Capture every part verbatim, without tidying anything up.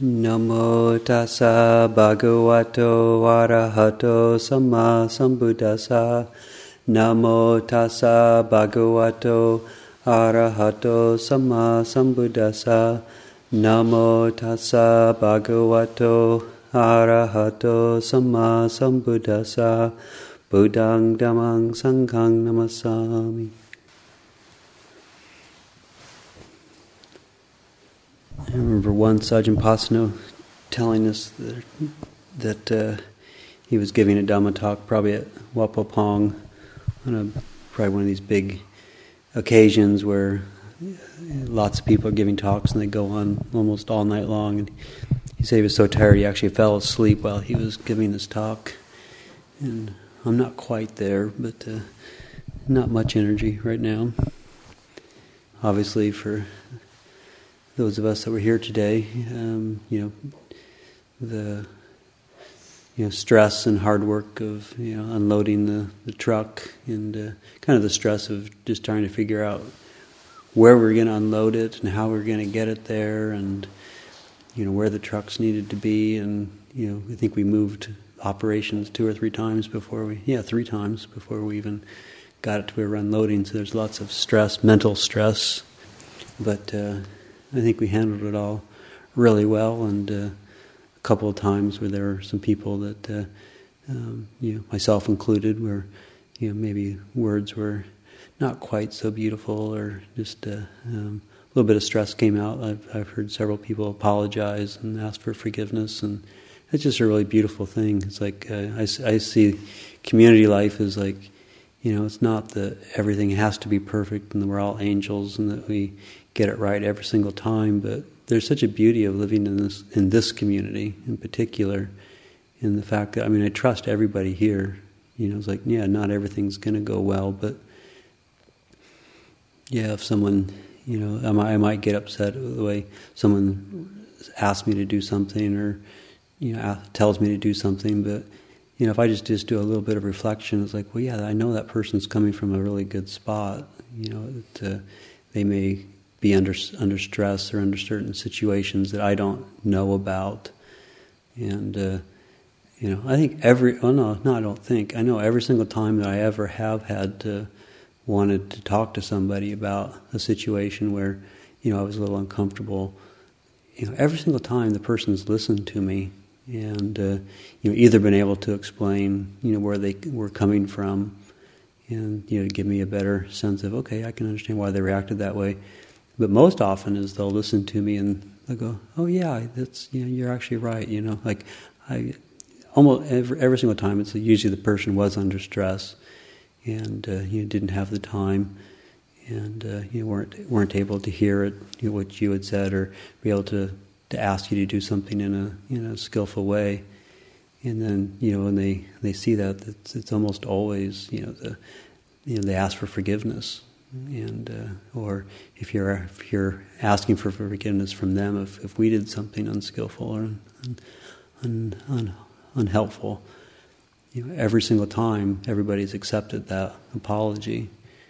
Namo tassa bhagavato arahato samma sambuddhassa. Namo tassa bhagavato arahato samma sambuddhassa. Namo tassa bhagavato arahato samma sambuddhassa. Buddhang dhammang sanghang namassami. I remember once Ajahn Pasano telling us that, that uh, he was giving a Dhamma talk probably at Wat Pho Pong on a, probably one of these big occasions where lots of people are giving talks and they go on almost all night long. And he said he was so tired he actually fell asleep while he was giving this talk. And I'm not quite there, but uh, not much energy right now. Obviously, for those of us that were here today, um, you know, the you know stress and hard work of you know unloading the, the truck, and uh, kind of the stress of just trying to figure out where we're going to unload it and how we're going to get it there, and you know where the trucks needed to be, and you know I think we moved operations two or three times before we yeah three times before we even got it to where we're unloading. So there's lots of stress, mental stress, but. Uh, I think we handled it all really well, and uh, a couple of times where there were some people that, uh, um, you know, myself included, where you know maybe words were not quite so beautiful, or just uh, um, a little bit of stress came out. I've I've heard several people apologize and ask for forgiveness, and it's just a really beautiful thing. It's like uh, I, I see community life as like, you know, it's not that everything has to be perfect and that we're all angels and that we get it right every single time, but there's such a beauty of living in this in this community in particular, in the fact that, I mean, I trust everybody here. You know, it's like, yeah, not everything's going to go well, but yeah, if someone, you know, I might, I might get upset with the way someone asks me to do something, or, you know, tells me to do something, but, you know, if I just, just do a little bit of reflection, it's like, well, yeah, I know that person's coming from a really good spot. You know, that, uh, they may be under under stress or under certain situations that I don't know about, and uh, you know, I think every oh no, no, I don't think I know every single time that I ever have had to wanted to talk to somebody about a situation where you know I was a little uncomfortable. You know, every single time the person's listened to me, and uh, you know, either been able to explain you know where they were coming from, and you know, give me a better sense of, okay, I can understand why they reacted that way. But most often is they'll listen to me and they'll go, oh yeah, that's you know, you're actually right. You know, like I almost every, every single time it's usually the person was under stress and uh, you know, didn't have the time, and uh, you weren't weren't able to hear it, you know, what you had said, or be able to, to ask you to do something in a you know skillful way. And then you know when they, they see that, it's, it's almost always you know the you know they ask for forgiveness. And uh, or if you're if you're asking for forgiveness from them, if, if we did something unskillful or un, un, un, unhelpful, you know, every single time everybody's accepted that apology.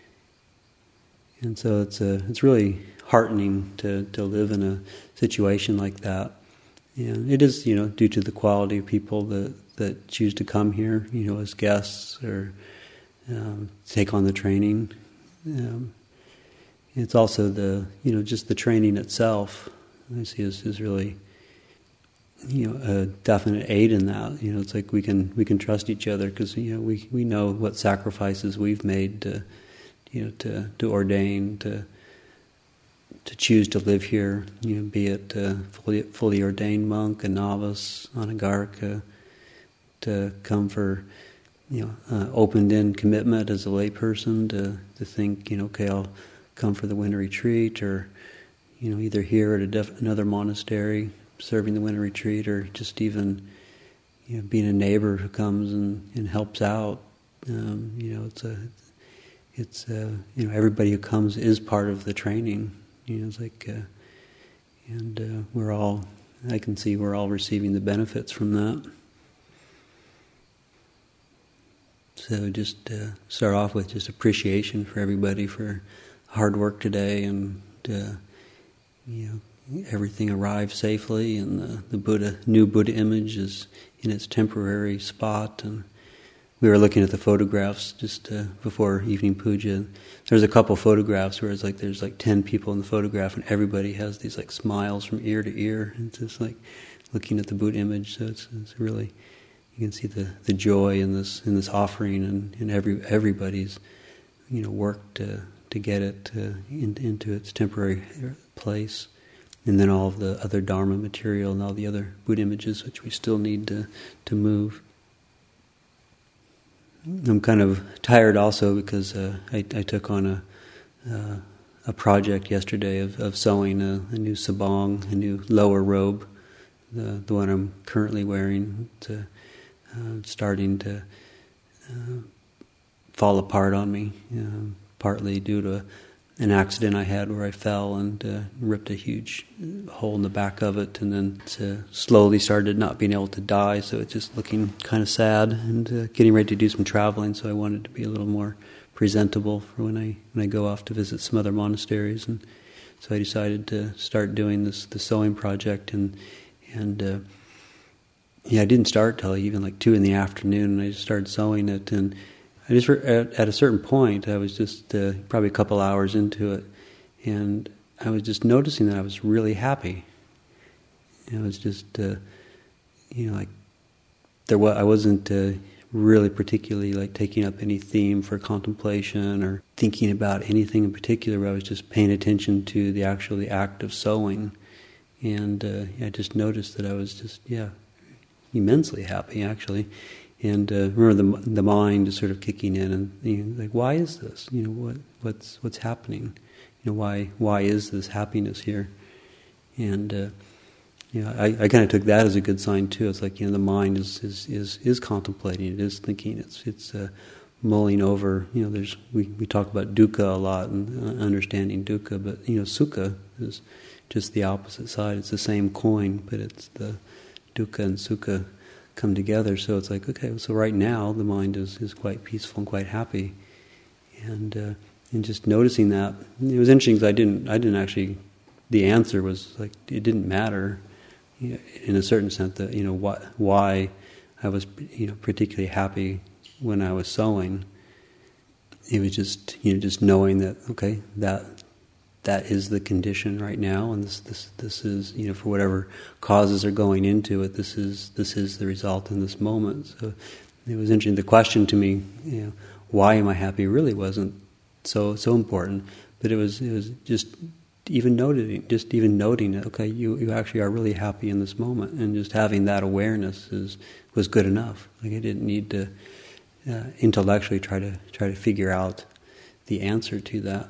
And so it's a it's really heartening to, to live in a situation like that. And it is you know due to the quality of people that, that choose to come here, you know, as guests or um, take on the training. Um, it's also the you know just the training itself I see is, is really you know a definite aid in that. You know, it's like we can we can trust each other because you know we, we know what sacrifices we've made to you know to, to ordain to to choose to live here. You know, be it a fully fully ordained monk, a novice, anagarika, to come for. You know, uh, opened-in commitment as a layperson to, to think, you know, okay, I'll come for the winter retreat, or, you know, either here at a def- another monastery serving the winter retreat, or just even, you know, being a neighbor who comes and, and helps out. Um, you know, it's a, it's uh, you know, everybody who comes is part of the training. You know, it's like, uh, and uh, we're all, I can see we're all receiving the benefits from that. So just uh, start off with just appreciation for everybody for hard work today, and uh, you know everything arrived safely, and the, the Buddha, new Buddha image is in its temporary spot. And we were looking at the photographs just uh, before evening puja. There's a couple photographs where it's like there's like ten people in the photograph, and everybody has these like smiles from ear to ear. It's just like looking at the Buddha image. So it's, it's really, you can see the, the joy in this in this offering, and, and every everybody's you know work to to get it uh, in, into its temporary place. And then all of the other Dharma material and all the other Buddha images which we still need to to move. I'm kind of tired also because uh, I, I took on a uh, a project yesterday of, of sewing a, a new sabong, a new lower robe, the the one I'm currently wearing. It's uh, uh, starting to uh, fall apart on me, uh, partly due to an accident I had where I fell and uh, ripped a huge hole in the back of it, and then it's, uh, slowly started not being able to die, so it's just looking kind of sad, and uh, getting ready to do some traveling, so I wanted to be a little more presentable for when I when I go off to visit some other monasteries. And so I decided to start doing this the sewing project, and and uh, yeah, I didn't start till even like two in the afternoon, and I just started sewing it. And I just at, at a certain point, I was just uh, probably a couple hours into it, and I was just noticing that I was really happy. It was just, uh, you know, like there was I wasn't uh, really particularly like taking up any theme for contemplation or thinking about anything in particular. But I was just paying attention to the actual the act of sewing, and uh, I just noticed that I was just yeah, immensely happy actually. And uh, remember the the mind is sort of kicking in, and you know, like, why is this? You know, what what's what's happening? You know, why why is this happiness here? And uh, you know, I, I kind of took that as a good sign too. It's like, you know, the mind is is is, is contemplating, it is thinking, it's it's uh, mulling over. You know, there's we, we talk about dukkha a lot and uh, understanding dukkha, but you know, sukha is just the opposite side. It's the same coin, but it's the dukkha and sukha come together. So it's like, okay, so right now the mind is, is quite peaceful and quite happy, and uh, and just noticing that. It was interesting because I didn't I didn't actually. The answer was like it didn't matter, you know, in a certain sense that you know what why I was you know particularly happy when I was sewing. It was just you know just knowing that okay that. That is the condition right now, and this, this, this is, you know, for whatever causes are going into it, this is, this is the result in this moment. So it was interesting. The question to me, you know, why am I happy, really wasn't so so important, but it was it was just even noting, just even noting it. Okay, you, you actually are really happy in this moment, and just having that awareness is was good enough. Like I didn't need to uh, intellectually try to try to figure out the answer to that.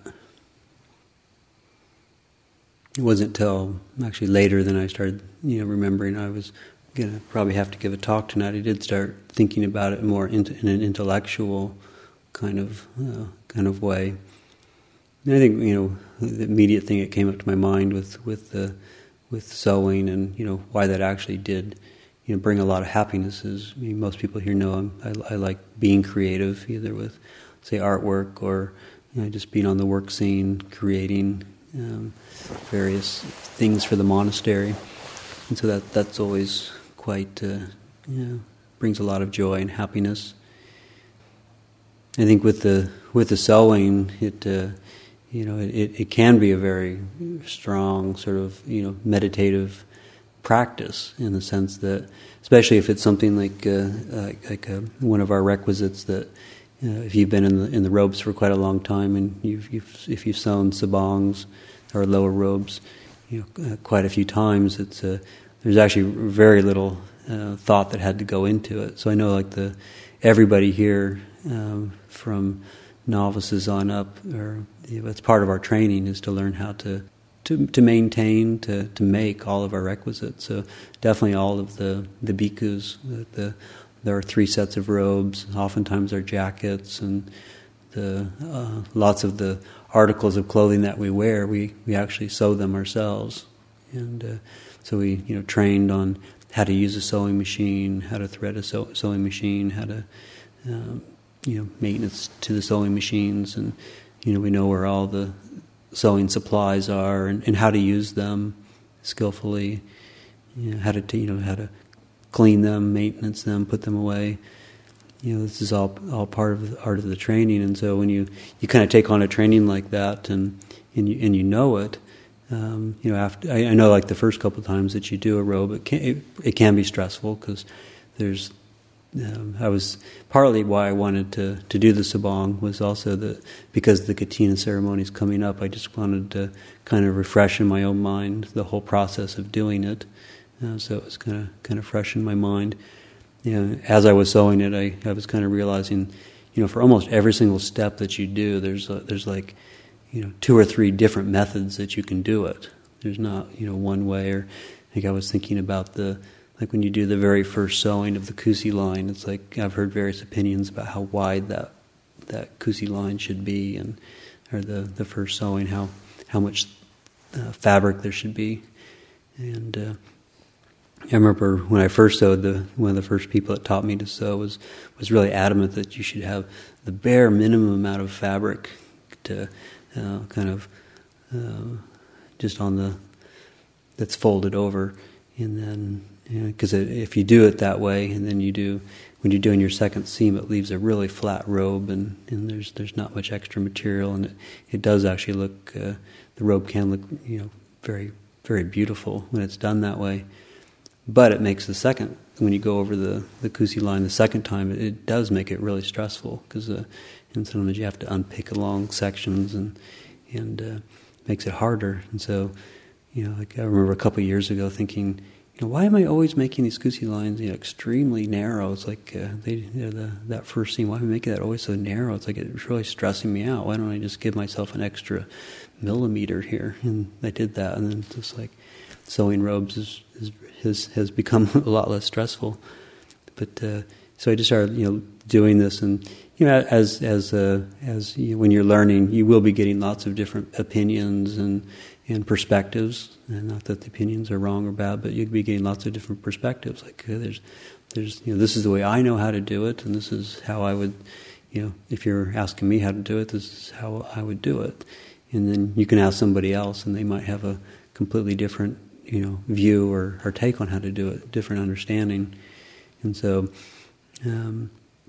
It wasn't until actually later than I started, you know, remembering I was going to probably have to give a talk tonight. I did start thinking about it more in, in an intellectual kind of uh, kind of way. And I think, you know, the immediate thing that came up to my mind with with the with sewing and you know why that actually did, you know, bring a lot of happiness is. I mean, most people here know I'm, I, I like being creative, either with say artwork or you know, just being on the work scene, creating. Um, various things for the monastery, and so that that's always quite uh, you know, brings a lot of joy and happiness. I think with the with the sewing, it uh, you know it, it can be a very strong sort of you know meditative practice in the sense that, especially if it's something like uh, like, like uh, one of our requisites that. Uh, if you've been in the in the robes for quite a long time, and you've, you've if you've sewn sabongs or lower robes, you know, uh, quite a few times, it's uh, there's actually very little uh, thought that had to go into it. So I know, like the everybody here, um, from novices on up, or you know, it's part of our training is to learn how to to to maintain, to to make all of our requisites. So definitely all of the the bhikkhus, the, the there are three sets of robes, oftentimes our jackets, and the uh, lots of the articles of clothing that we wear, we, we actually sew them ourselves. And uh, so we you know trained on how to use a sewing machine, how to thread a sew- sewing machine, how to um, you know maintenance to the sewing machines, and, you know, we know where all the sewing supplies are and, and how to use them. skillfully, you know, how to you know how to clean them, maintenance them, put them away. You know, this is all all part of the art of the training. And so when you, you kind of take on a training like that, and and you and you know it, um, you know, after I, I know like the first couple of times that you do a robe, it can it, it can be stressful because there's. Um, I was partly why I wanted to, to do the sabong was also that because the katina ceremony is coming up, I just wanted to kind of refresh in my own mind the whole process of doing it. Uh, so it was kind of kind of fresh in my mind. You know, as I was sewing it, I, I was kind of realizing, you know, for almost every single step that you do, there's a, there's like, you know, two or three different methods that you can do it. There's not, you know, one way. Or I think I was thinking about the. Like when you do the very first sewing of the kusi line, it's like I've heard various opinions about how wide that that kusi line should be, and or the, the first sewing, how how much uh, fabric there should be. And uh, I remember when I first sewed, the one of the first people that taught me to sew was was really adamant that you should have the bare minimum amount of fabric to uh, kind of uh, just on the that's folded over, and then. Because you know, if you do it that way, and then you do, when you're doing your second seam, it leaves a really flat robe, and, and there's there's not much extra material, and it, it does actually look, uh, the robe can look, you know, very very beautiful when it's done that way. But it makes the second, when you go over the, the kusi line the second time, it, it does make it really stressful, because uh, and sometimes you have to unpick long sections, and and uh, makes it harder. And so, you know, like I remember a couple of years ago thinking, you know, why am I always making these kusi lines, you know, extremely narrow? It's like uh, they, you know, the, that first seam. Why am I making that always so narrow? It's like it's really stressing me out. Why don't I just give myself an extra millimeter here? And I did that, and then just like sewing robes is, is has has become a lot less stressful. But uh, so I just started, you know, doing this, and you know, as as uh, as you, when you're learning, you will be getting lots of different opinions and. and perspectives, and not that the opinions are wrong or bad, but you'd be getting lots of different perspectives. Like uh, there's, there's, you know, this is the way I know how to do it, and this is how I would, you know, if you're asking me how to do it, this is how I would do it. And then you can ask somebody else, and they might have a completely different, you know, view or, or take on how to do it, different understanding. And so, um,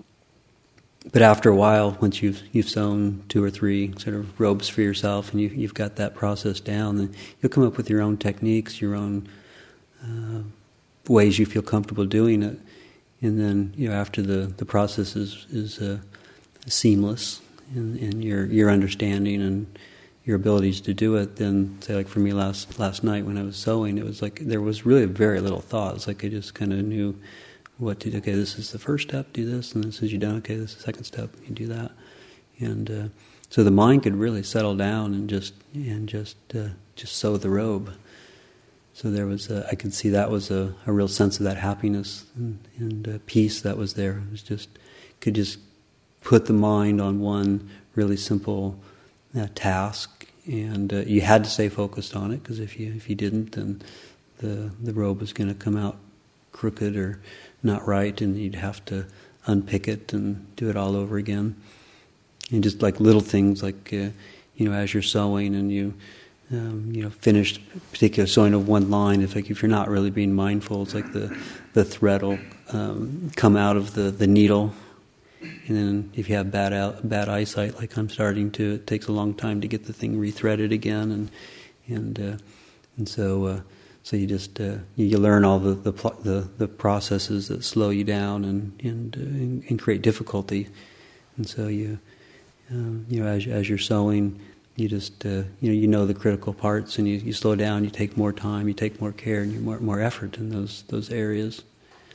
but after a while, once you've you've sewn two or three sort of robes for yourself, and you, you've got that process down, then you'll come up with your own techniques, your own uh, ways you feel comfortable doing it. And then, you know, after the, the process is is uh, seamless, and, and your your understanding and your abilities to do it, then say like for me last last night when I was sewing, it was like there was really very little thought. It's like I just kind of knew. What to do? Okay, this is the first step, do this, and this is you done. Okay, this is the second step, you do that, and uh, so the mind could really settle down and just and just uh, just sew the robe. So there was, a, I could see that was a, a real sense of that happiness and, and uh, peace that was there. It was just could just put the mind on one really simple uh, task, and uh, you had to stay focused on it, because if you if you didn't, then the the robe was going to come out crooked or not right, and you'd have to unpick it and do it all over again. And just like little things, like uh, you know, as you're sewing and you um, you know finish particular sewing of one line, if like if you're not really being mindful, it's like the the thread will um, come out of the, the needle, and then if you have bad out, bad eyesight, like I'm starting to, it takes a long time to get the thing rethreaded again, and and uh, and so. Uh, So you just uh, you learn all the the, pl- the the processes that slow you down and and, uh, and create difficulty, and so you um, you know as as you're sewing, you just uh, you know you know the critical parts, and you, you slow down, you take more time, you take more care, and you more more effort in those those areas.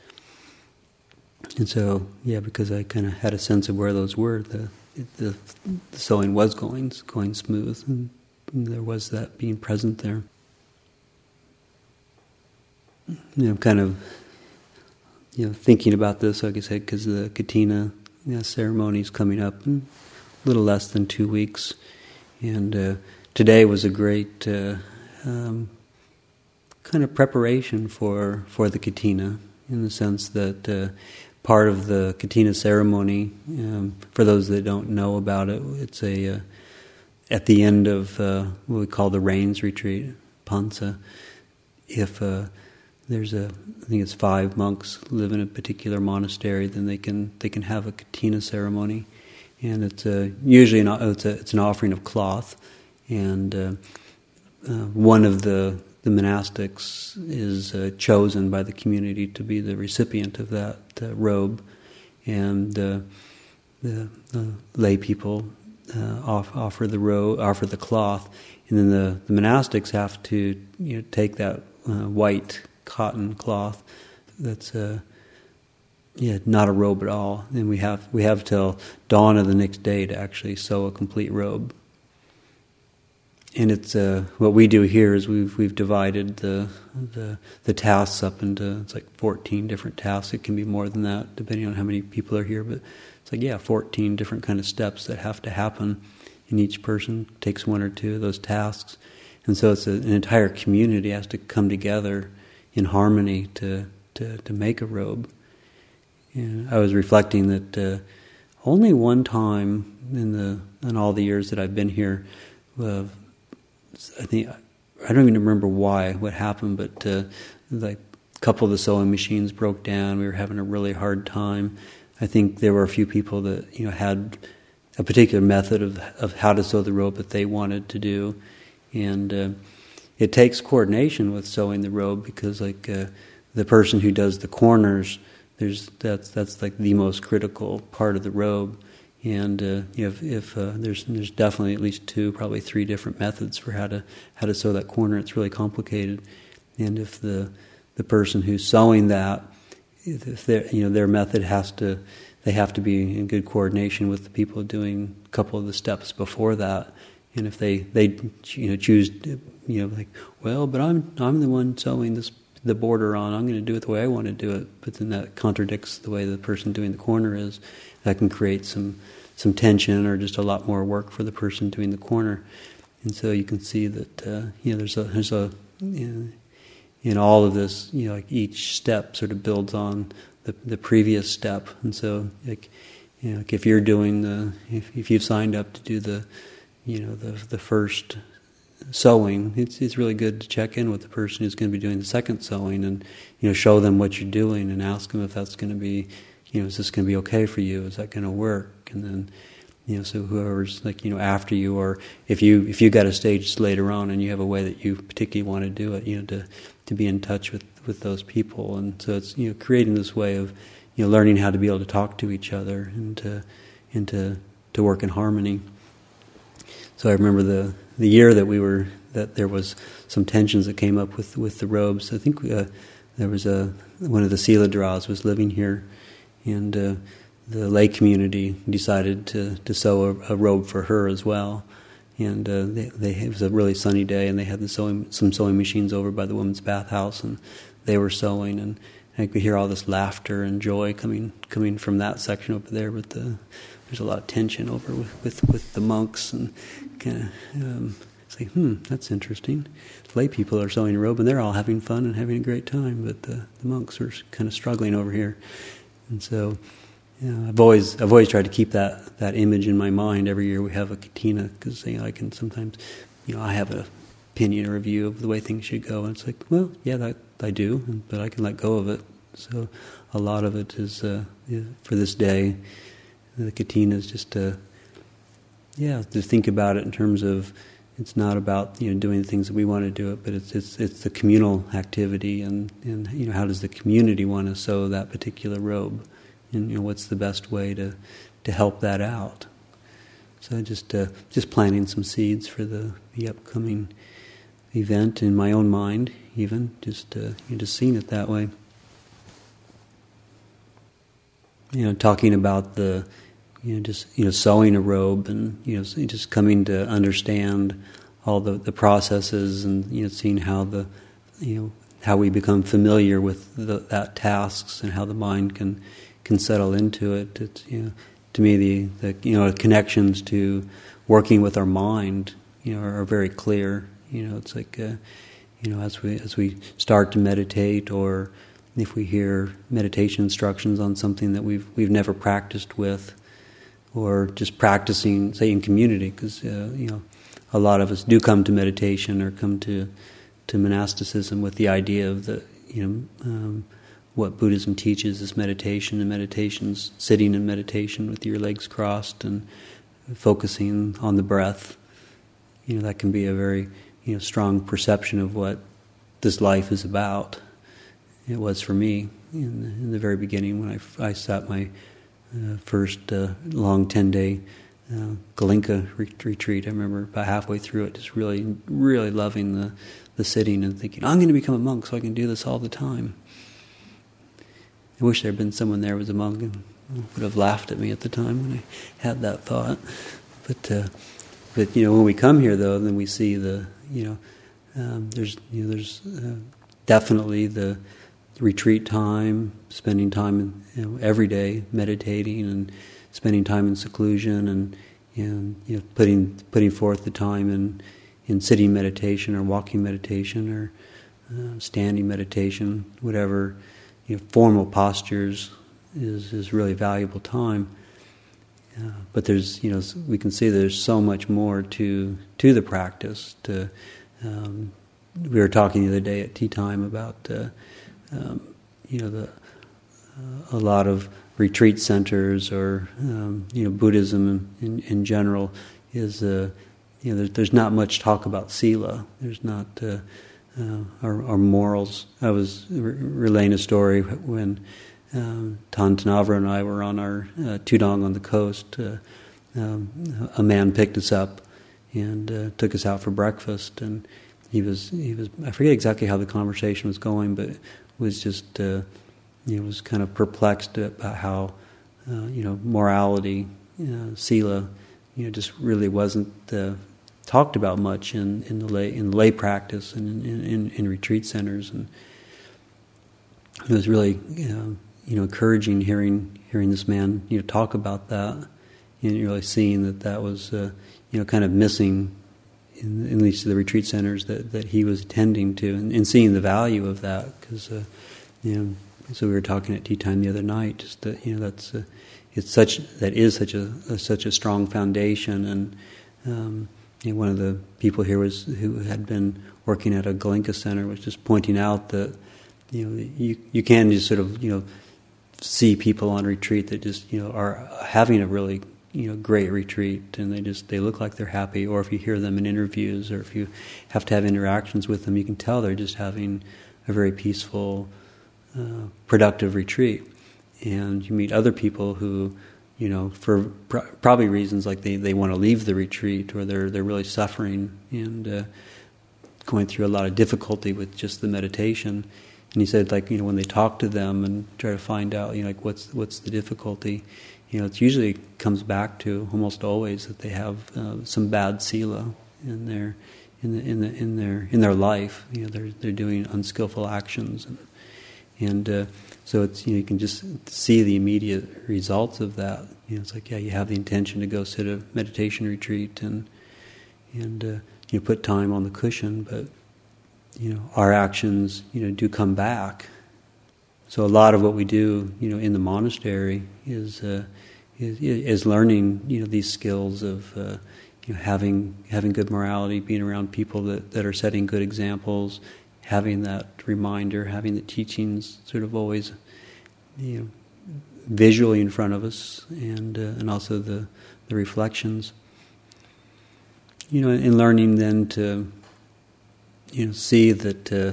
And so yeah, because I kind of had a sense of where those were, the the, the sewing was going going smooth, and there was that being present there. You know, kind of, you know, thinking about this, like I said, because the katina you know, ceremony is coming up in a little less than two weeks, and uh, today was a great uh, um, kind of preparation for for the katina, in the sense that uh, part of the katina ceremony, um, for those that don't know about it, it's a uh, at the end of uh, what we call the rains retreat, Pansa. if uh, there's a, I think it's five monks live in a particular monastery, then they can they can have a katina ceremony, and it's a, usually an, it's, a, it's an offering of cloth, and uh, uh, one of the the monastics is uh, chosen by the community to be the recipient of that uh, robe, and uh, the, the lay people uh, off, offer the robe, offer the cloth, and then the, the monastics have to you know take that uh, white cotton cloth that's uh, yeah not a robe at all, and we have we have till dawn of the next day to actually sew a complete robe. And it's uh, what we do here is we've we've divided the, the the tasks up into, it's like fourteen different tasks. It can be more than that depending on how many people are here, but it's like yeah, fourteen different kind of steps that have to happen, and each person takes one or two of those tasks, and so it's a, an entire community has to come together in harmony to to, to make a robe. And I was reflecting that uh, only one time in the in all the years that I've been here. Uh, I think I don't even remember why, what happened, but uh, like a couple of the sewing machines broke down. We were having a really hard time. I think there were a few people that you know had a particular method of of how to sew the robe that they wanted to do, and uh, it takes coordination with sewing the robe because like uh, the person who does the corners, there's that's that's like the most critical part of the robe. And uh, if, if uh, there's there's definitely at least two, probably three different methods for how to how to sew that corner. It's really complicated. And if the the person who's sewing that, if their you know their method has to, they have to be in good coordination with the people doing a couple of the steps before that. And if they, they you know choose you know like well, but I'm I'm the one sewing this the border on. I'm going to do it the way I want to do it. But then that contradicts the way the person doing the corner is. That can create some some tension or just a lot more work for the person doing the corner, and so you can see that uh, you know there's a there's a you know, in all of this you know like each step sort of builds on the the previous step, and so like you know like if you're doing the if if you've signed up to do the you know the the first sewing, it's it's really good to check in with the person who's going to be doing the second sewing and you know show them what you're doing and ask them if that's going to be. You know, is this going to be okay for you? Is that going to work? And then, you know, so whoever's like, you know, after you, or if you if you got a stage later on and you have a way that you particularly want to do it, you know, to to be in touch with, with those people, and so it's you know creating this way of you know learning how to be able to talk to each other and to and to to work in harmony. So I remember the the year that we were that there was some tensions that came up with with the robes. I think uh, there was a one of the Sila Dras was living here. And uh, the lay community decided to, to sew a, a robe for her as well. And uh, they, they, it was a really sunny day, and they had the sewing, some sewing machines over by the women's bathhouse, and they were sewing. And I could hear all this laughter and joy coming coming from that section over there. But the, there's a lot of tension over with, with, with the monks, and kind of um, it's like, hmm, that's interesting. Lay people are sewing a robe, and they're all having fun and having a great time, but the, the monks are kind of struggling over here. And so, you know, I've always I've always tried to keep that, that image in my mind. Every year we have a katina because you know, I can sometimes, you know, I have an opinion or a view of the way things should go, and it's like, well, yeah, that I do, but I can let go of it. So, a lot of it is uh, yeah, for this day. The katina is just to, yeah, to think about it in terms of it's not about you know doing the things that we want to do it, but it's it's it's the communal activity, and, and you know how does the community want to sew that particular robe, and you know what's the best way to, to help that out. So just uh, just planting some seeds for the, the upcoming event in my own mind, even just uh, you know, just seeing it that way. You know, talking about the. You know, just you know, sewing a robe, and you know, just coming to understand all the, the processes, and you know, seeing how the, you know, how we become familiar with the, that tasks, and how the mind can can settle into it. It's you know, to me, the, the you know connections to working with our mind, you know, are, are very clear. You know, it's like, uh, you know, as we as we start to meditate, or if we hear meditation instructions on something that we've we've never practiced with. Or just practicing, say, in community, because uh, you know, a lot of us do come to meditation or come to to monasticism with the idea of the, you know, um, what Buddhism teaches is meditation, and meditation's sitting in meditation with your legs crossed and focusing on the breath. You know, that can be a very, you know, strong perception of what this life is about. It was for me in the, in the very beginning when I, I sat my uh, first uh, long ten-day uh, Goenka re- retreat. I remember about halfway through it just really, really loving the, the sitting and thinking, I'm going to become a monk so I can do this all the time. I wish there had been someone there who was a monk and would have laughed at me at the time when I had that thought. But, uh, but you know, when we come here, though, then we see the, you know, um, there's, you know, there's uh, definitely the retreat time, spending time in, you know, every day meditating and spending time in seclusion, and, and you know, putting putting forth the time in in sitting meditation or walking meditation or uh, standing meditation, whatever. You know, formal postures is, is really valuable time. Uh, but there's, you know, we can see there's so much more to to the practice. To um, we were talking the other day at tea time about, uh, um, you know, the uh, a lot of retreat centers or um, you know, Buddhism in, in general is, uh, you know, there's, there's not much talk about sila. There's not. Uh, Uh, our, our morals. I was re- relaying a story when um, Tan Tanavra and I were on our uh, tudong on the coast. Uh, um, a man picked us up and uh, took us out for breakfast, and he was he was I forget exactly how the conversation was going, but was just uh, you know, was kind of perplexed about how uh, you know, morality, uh, sila, you know, just really wasn't Uh, talked about much in, in the lay in lay practice and in, in, in retreat centers, and it was really uh, you know, encouraging hearing hearing this man, you know, talk about that, and really seeing that that was uh, you know, kind of missing in, in at least the retreat centers that, that he was attending to, and, and seeing the value of that, because uh, you know, so we were talking at tea time the other night, just that, you know, that's uh, it's such that is such a, a such a strong foundation. And um, you know, one of the people here was who had been working at a Goenka center was just pointing out that, you know, you you can just sort of, you know, see people on retreat that just, you know, are having a really, you know, great retreat, and they just they look like they're happy. Or if you hear them in interviews, or if you have to have interactions with them, you can tell they're just having a very peaceful, uh, productive retreat. And you meet other people who, you know, for pr- probably reasons like they, they want to leave the retreat, or they're they're really suffering and uh, going through a lot of difficulty with just the meditation. And he said, like, you know, when they talk to them and try to find out, you know, like what's what's the difficulty, you know, it usually comes back to almost always that they have uh, some bad sila in their in the, in the, in their in their life. You know, they're they're doing unskillful actions, and and. Uh, So it's, you know, you can just see the immediate results of that. You know, it's like, yeah, you have the intention to go sit a meditation retreat and and uh, you know, put time on the cushion, but you know, our actions, you know, do come back. So a lot of what we do, you know, in the monastery is uh, is, is learning, you know, these skills of uh, you know, having having good morality, being around people that, that are setting good examples. Having that reminder, having the teachings sort of always, you know, visually in front of us, and uh, and also the the reflections. You know, and learning then to, you know, see that, uh,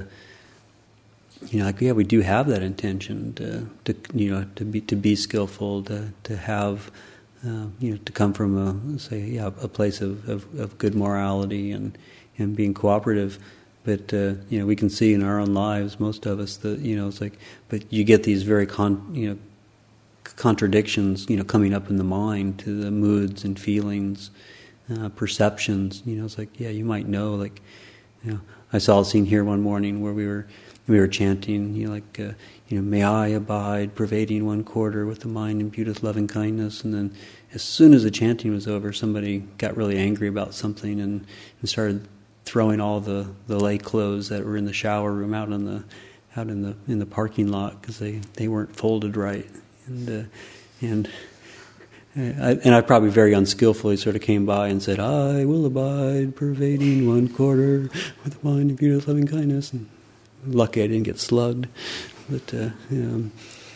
you know, like, yeah, we do have that intention to, to you know, to be to be skillful, to to have, uh, you know, to come from a, say, yeah, a place of, of, of good morality and and being cooperative. But, uh, you know, we can see in our own lives, most of us, that, you know, it's like, but you get these very, con, you know, contradictions, you know, coming up in the mind to the moods and feelings, uh, perceptions. You know, it's like, yeah, you might know, like, you know, I saw a scene here one morning where we were we were chanting, you know, like, uh, you know, may I abide, pervading one quarter with the mind imbued with loving kindness. And then as soon as the chanting was over, somebody got really angry about something and, and started throwing all the, the lay clothes that were in the shower room out in the out in the in the parking lot because they, they weren't folded right, and uh, and I, and I probably very unskillfully sort of came by and said, "I will abide, pervading one quarter with the wine of beauty, loving kindness." And lucky I didn't get slugged, but uh, um,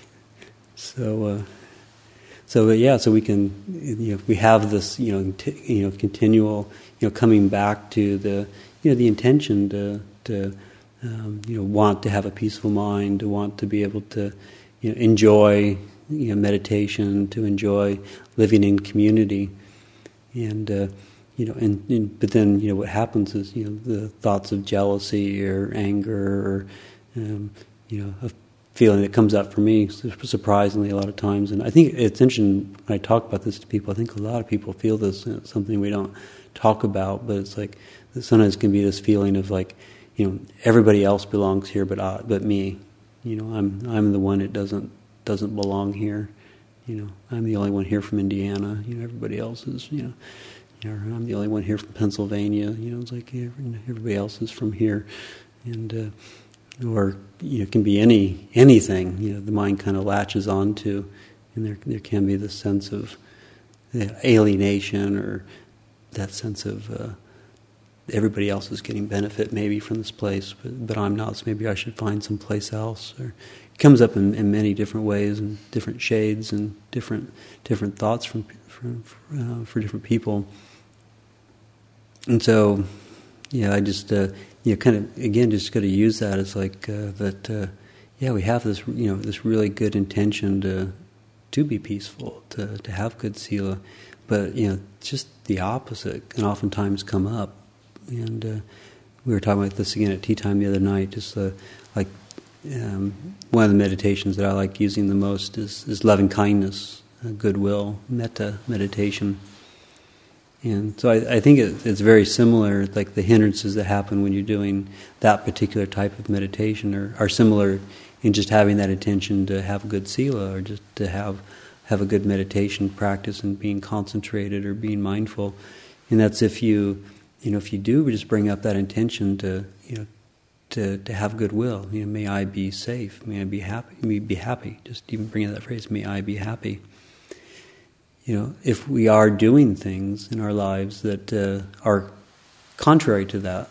so uh, so uh, yeah, so we can, you know, we have this, you know, t- you know, continual, you know, coming back to the, you know, the intention to to um, you know, want to have a peaceful mind, to want to be able to, you know, enjoy, you know, meditation, to enjoy living in community, and uh, you know, and, and but then, you know, what happens is, you know, the thoughts of jealousy or anger or um, you know, a feeling that comes up for me surprisingly a lot of times, and I think it's interesting when I talk about this to people. I think a lot of people feel this. It's something we don't talk about, but it's like sometimes it can be this feeling of like, you know, everybody else belongs here, but I, but me. You know, I'm I'm the one that doesn't. doesn't belong here, you know. I'm the only one here from Indiana. You know, everybody else is, you know, you know, I'm the only one here from Pennsylvania. You know, it's like everybody else is from here, and uh, or you know, it can be any anything. You know, the mind kind of latches onto, and there there can be this sense of alienation or that sense of uh, everybody else is getting benefit maybe from this place, but, but I'm not. So maybe I should find some place else. Or comes up in, in many different ways and different shades and different different thoughts from, from uh, for different people. And so, yeah, I just uh, you know, kind of again just got to use that as like uh, that. Uh, yeah, we have this, you know, this really good intention to to be peaceful, to to have good sila, but you know, just the opposite can oftentimes come up. And uh, we were talking about this again at tea time the other night. Just uh, like. Um, one of the meditations that I like using the most is, is loving kindness, uh, goodwill, metta meditation. And so I, I think it, it's very similar, like the hindrances that happen when you're doing that particular type of meditation are, are similar in just having that intention to have good sila or just to have have a good meditation practice and being concentrated or being mindful. And that's if you, you know, if you do just bring up that intention to, you know, To, to have goodwill, you know, may I be safe, may I be happy, may I be happy. Just even bringing that phrase, may I be happy. You know, if we are doing things in our lives that uh, are contrary to that,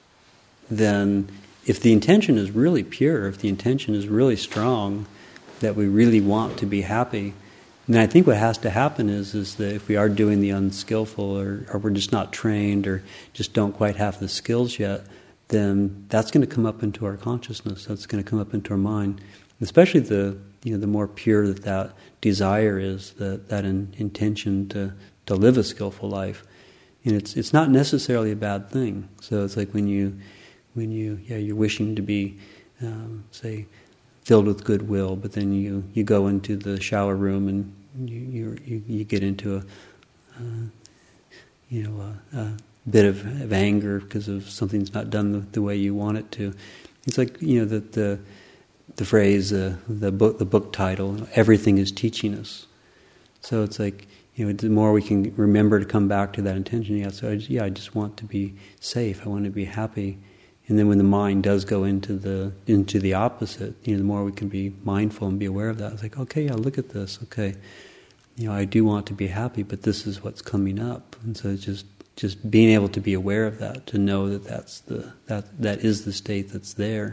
then if the intention is really pure, if the intention is really strong, that we really want to be happy, then I think what has to happen is is that if we are doing the unskillful, or, or we're just not trained, or just don't quite have the skills yet, then that's going to come up into our consciousness. That's going to come up into our mind, especially the you know the more pure that that desire is, that that in, intention to to live a skillful life, and it's it's not necessarily a bad thing. So it's like when you when you yeah you're wishing to be um, say filled with goodwill, but then you, you go into the shower room and you you you get into a uh, you know a, a bit of, of anger because of something's not done the, the way you want it to. It's like, you know, the the, the phrase, uh, the book, the book title, everything is teaching us. So it's like, you know, the more we can remember to come back to that intention. Yeah, so I just, yeah, I just want to be safe. I want to be happy. And then when the mind does go into the into the opposite, you know, the more we can be mindful and be aware of that. It's like, okay, yeah, look at this. Okay, you know, I do want to be happy, but this is what's coming up. And so it's just just being able to be aware of that, to know that that's the that that is the state that's there.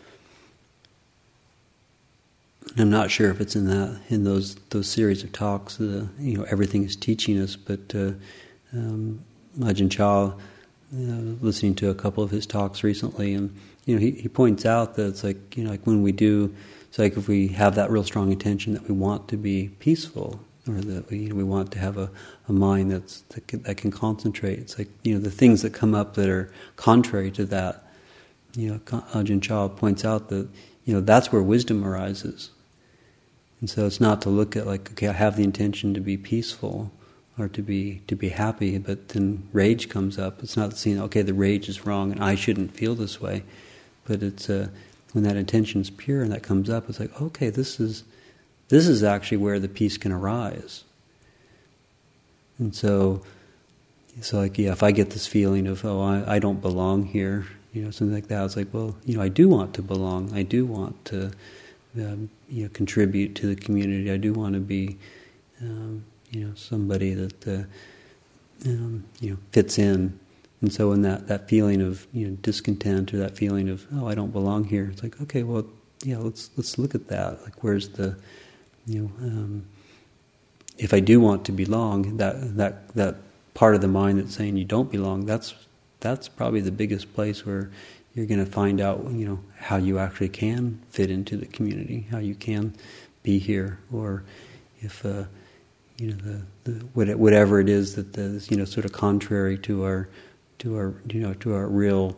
I'm not sure if it's in that in those those series of talks. Uh, you know, everything is teaching us, but uh, um, Ajahn Chah, uh, listening to a couple of his talks recently, and you know, he, he points out that it's like, you know, like when we do, it's like if we have that real strong intention that we want to be peaceful, or that we you know, we want to have a, a mind that's that can, that can concentrate. It's like, you know, the things that come up that are contrary to that. You know, Ajahn Chah points out that, you know, that's where wisdom arises. And so it's not to look at like, okay, I have the intention to be peaceful or to be to be happy, but then rage comes up. It's not seeing, okay, the rage is wrong and I shouldn't feel this way. But it's uh, when that intention is pure and that comes up, it's like, okay, this is this is actually where the peace can arise. And so, so like, yeah, if I get this feeling of, oh, I, I don't belong here, you know, something like that, it's like, well, you know, I do want to belong. I do want to Um, you know, contribute to the community. I do want to be, um, you know, somebody that uh, um, you know fits in. And so in that, that feeling of, you know, discontent, or that feeling of, oh, I don't belong here, it's like, okay, well, yeah, let's let's look at that. Like, where's the, you know, um, if I do want to belong, that that that part of the mind that's saying you don't belong, that's that's probably the biggest place where you're going to find out, you know, how you actually can fit into the community, how you can be here, or if, uh, you know, the, the whatever it is that is, you know, sort of contrary to our, to our, you know, to our real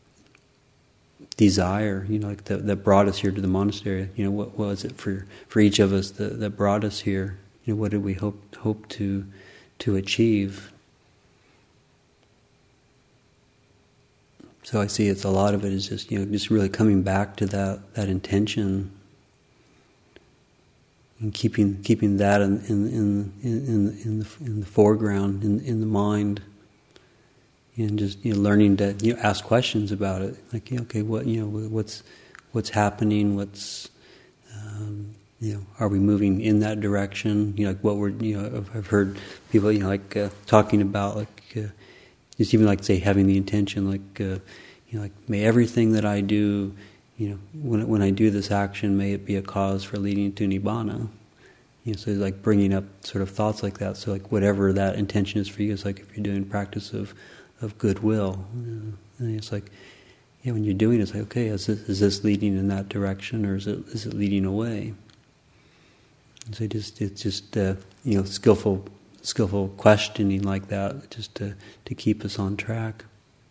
desire, you know, like that, that brought us here to the monastery. You know, what was it for for each of us that, that brought us here? You know, what did we hope hope to to achieve? So I see it's a lot of it is just, you know, just really coming back to that, that intention, and keeping keeping that in in in in, in the in the foreground, in in the mind, and just, you know, learning to, you know, ask questions about it, like, okay, what, you know, what's what's happening, what's um, you know, are we moving in that direction? You know, like what we're, you know, I've, I've heard people, you know, like uh, talking about, like. Uh, Just even like, say, having the intention, like, uh, you know, like, may everything that I do, you know, when when I do this action, may it be a cause for leading to nibbana. You know, so it's like bringing up sort of thoughts like that. So like whatever that intention is for you, it's like if you're doing practice of, of goodwill, you know, and it's like, yeah, when you're doing it, it's like, okay, is this, is this leading in that direction, or is it is it leading away? And so just it's just uh, you know, skillful. skillful questioning like that, just to, to keep us on track.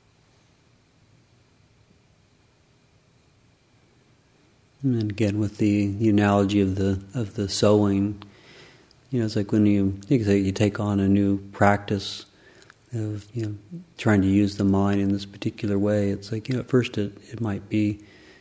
And then again, with the, the analogy of the of the sowing, you know, it's like when you you, say you take on a new practice of, you know, trying to use the mind in this particular way. It's like, you know, at first it, it might be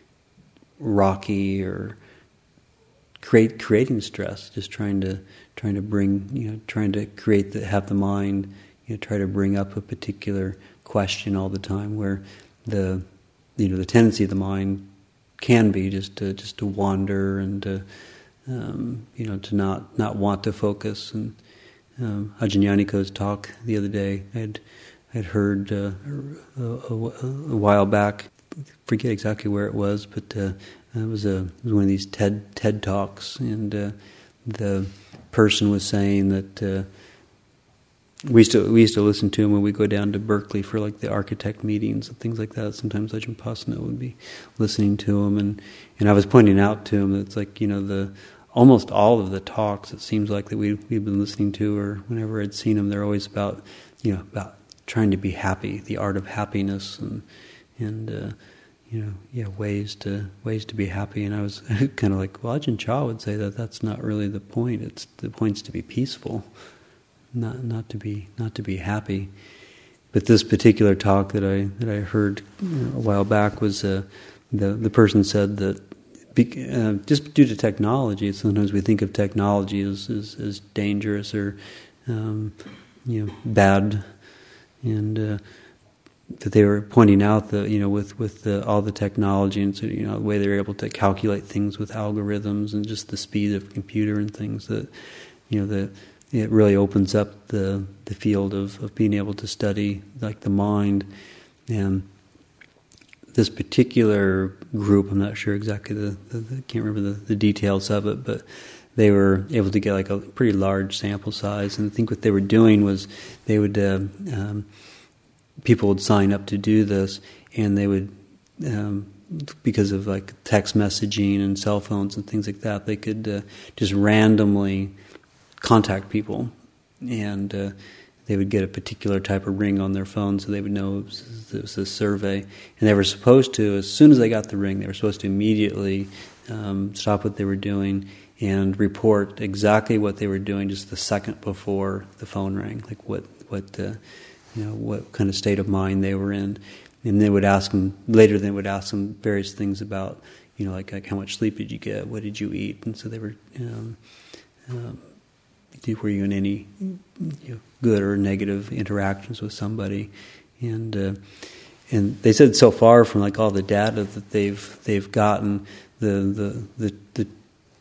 rocky or create creating stress, just trying to trying to bring, you know, trying to create the, have the mind, you know, try to bring up a particular question all the time, where the, you know, the tendency of the mind can be just to just to wander and to, um, you know, to not not want to focus. And um, Ajahn Yaniko's talk the other day, I'd I'd heard uh, a, a, a while back, forget exactly where it was, but uh, it was a it was one of these TED TED talks, and uh, the person was saying that uh, we used to we used to listen to him when we go down to Berkeley for like the architect meetings and things like that. Sometimes Ajahn Pasano would be listening to him, and, and I was pointing out to him that it's like, you know, the almost all of the talks, it seems like, that we we've been listening to, or whenever I'd seen them, they're always about, you know, about trying to be happy, the art of happiness, and and uh, you know, yeah, ways to ways to be happy. And I was kind of like, well, Ajahn Chah would say that that's not really the point. It's the point's to be peaceful, not not to be not to be happy. But this particular talk that I that I heard, you know, a while back was uh, the the person said that be, uh, just due to technology, sometimes we think of technology as as, as dangerous or um, you know, bad, and uh, that they were pointing out that, you know, with with the, all the technology, and so, you know, the way they're able to calculate things with algorithms and just the speed of computer and things, that, you know, the it really opens up the the field of, of being able to study like the mind. And this particular group, I'm not sure exactly the, the, the can't remember the, the details of it, but they were able to get like a pretty large sample size. And I think what they were doing was they would uh, um, people would sign up to do this, and they would, um, because of like text messaging and cell phones and things like that, they could uh, just randomly contact people, and uh, they would get a particular type of ring on their phone, so they would know it was, it was a survey. And they were supposed to, as soon as they got the ring, they were supposed to immediately um, stop what they were doing and report exactly what they were doing just the second before the phone rang, like what what uh, you know, what kind of state of mind they were in. And they would ask them later. They would ask them various things about, you know, like, like how much sleep did you get? What did you eat? And so they were. Um, um, Were you in any, you know, good or negative interactions with somebody? And uh, and they said so far from like all the data that they've they've gotten, the the the, the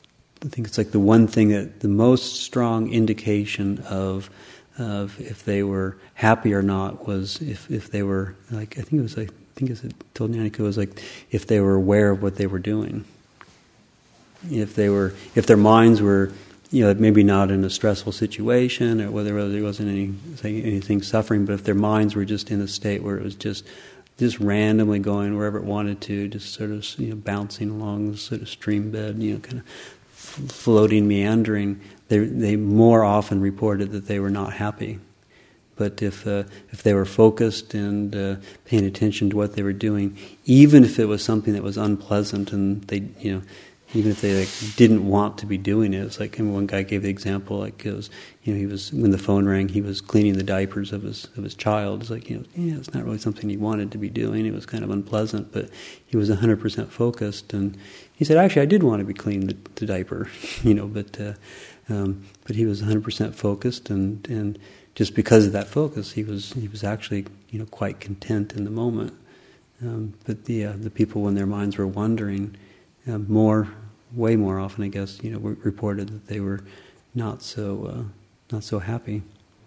I think it's like the one thing that the most strong indication of of if they were happy or not was if, if they were like I think it was like I think as I told Nyanika, it was like if they were aware of what they were doing. If they were if their minds were, you know, maybe not in a stressful situation or whether there wasn't any say, anything suffering, but if their minds were just in a state where it was just just randomly going wherever it wanted to, just sort of, you know, bouncing along the sort of stream bed, you know, kind of floating, meandering, they they more often reported that they were not happy. But if uh, if they were focused and uh, paying attention to what they were doing, even if it was something that was unpleasant, and they, you know, even if they like, didn't want to be doing it, it's like, and one guy gave the example, like it was, you know, he was when the phone rang, he was cleaning the diapers of his of his child. It's like, you know, yeah, it's not really something he wanted to be doing. It was kind of unpleasant, but he was a hundred percent focused, and he said, actually, I did want to be cleaning the, the diaper, you know, but uh, um, but he was a hundred percent focused, and and just because of that focus, he was he was actually, you know, quite content in the moment. Um, but the uh, the people, when their minds were wandering, uh, more. way more often, I guess, you know, reported that they were not so uh, not so happy.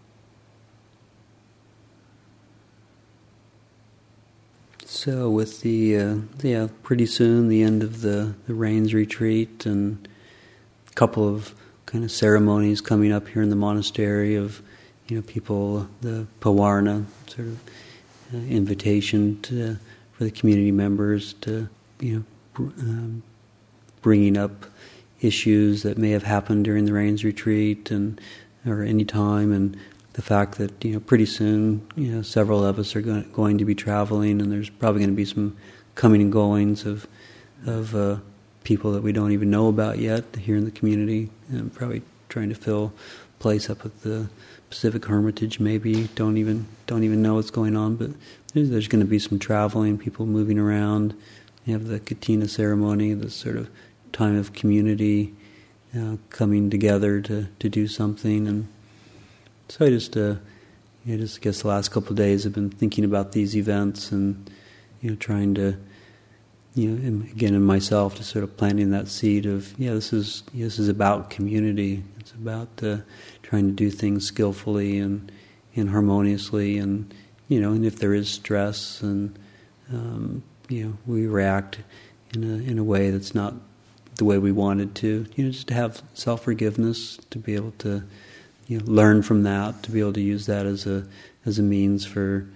So with the uh, yeah, pretty soon the end of the the Rains retreat and a couple of kind of ceremonies coming up here in the monastery of, you know, people, the Pawarna sort of uh, invitation to for the community members to, you know. Um, bringing up issues that may have happened during the Rains retreat and or any time, and the fact that, you know, pretty soon, you know, several of us are going, going to be traveling, and there's probably going to be some coming and goings of of uh, people that we don't even know about yet here in the community, and probably trying to fill place up at the Pacific Hermitage. Maybe don't even don't even know what's going on, but there's, there's going to be some traveling, people moving around. You have the Katina ceremony, the sort of time of community uh, coming together to, to do something, and so I just, uh, you know, just guess the last couple of days I've been thinking about these events and, you know, trying to, you know, again in myself, just sort of planting that seed of, yeah, this is this is about community. It's about uh, trying to do things skillfully and and harmoniously, and, you know, and if there is stress and um, you know, we react in a in a way that's not the way we wanted to, you know, just to have self-forgiveness, to be able to, you know, learn from that, to be able to use that as a as a means for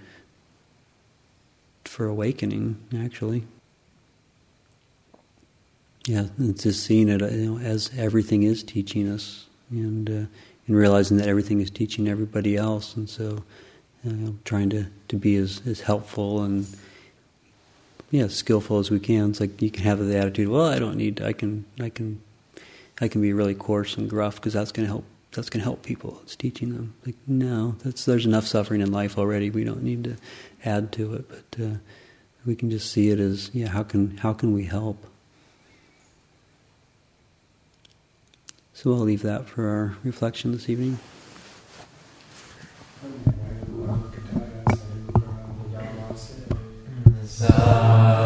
for awakening, actually. Yeah, it's just seeing it, you know, as everything is teaching us, and uh, and realizing that everything is teaching everybody else, and so you know, trying to, to be as, as helpful and yeah, skillful as we can. It's like you can have the attitude, well, I don't need, I can, I can, I can be really coarse and gruff because that's going to help. That's going to help people. It's teaching them. Like, no, that's there's enough suffering in life already. We don't need to add to it. But uh, we can just see it as, yeah, how can how can we help? So I'll leave that for our reflection this evening. So